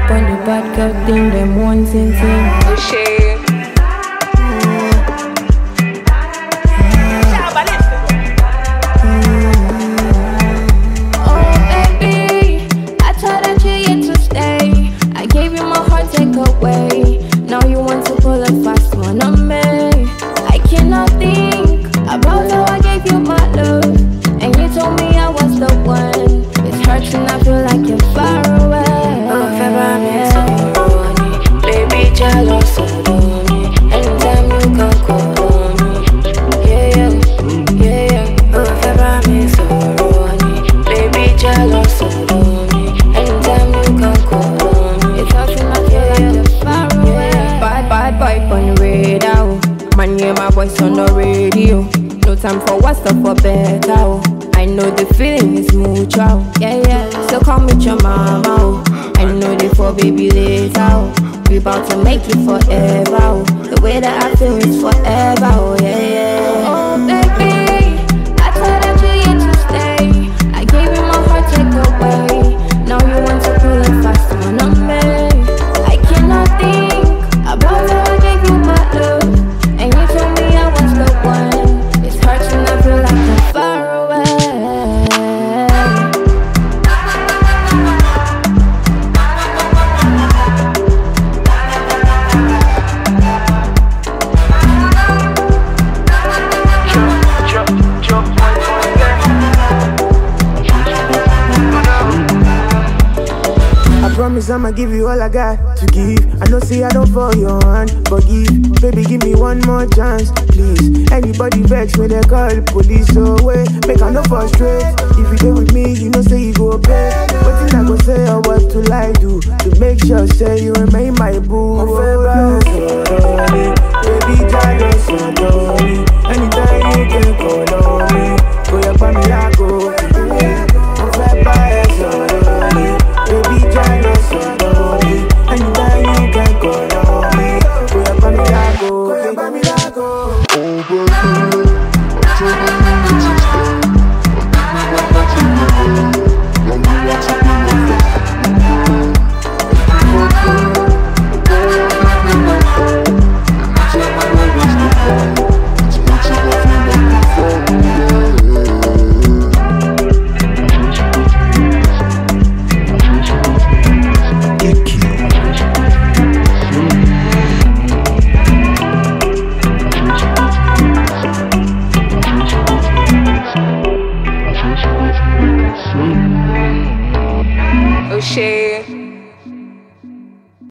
on the bad girl thing, them one thing. Oh shit. Oh baby, I thought that you yet to stay. I gave you my heart, take away. Now you want to pull a fast one on me. I cannot think about how I gave you my love, and you told me I was the one. It's hurting, I feel like you're far away. Baby, jealous of me. Anytime you can call me. Yeah, yeah, yeah. Baby, jealous of me. Anytime you can call me. It's hurting, I feel like you're far away. Bad boy on the radar. Man, hear my voice on the radio. No time for what's up for better. I know the feeling is mutual. Yeah, yeah. So come with your mama. I know they for baby later. We about to make it forever. The way that I feel is forever. Oh yeah, yeah. Oh baby, I thought that you yet to stay. I gave you my heart, take away. Now you want to pull a fast one on me. I cannot think about how I gave you my love, and you told me I was the one. It's hurting, I feel like I'm far away. I promise I'ma give you all I got to give. I know say I don't fall your hand, but baby, give me one more chance, please. Anybody vex when they call the police away, make I no frustrate. If you stay with me, you know say you go pay. What I go say or what to lie do to make sure say you remain my boo. Baby, jealous of me. Anytime you can call on me, go up on me, I go. Baby, jealous of me. Anytime you can call on me, go up on me, I go. Go up on me, I go. Oh baby, I'm telling you to stay. I'm giving you what you want. Oh shit.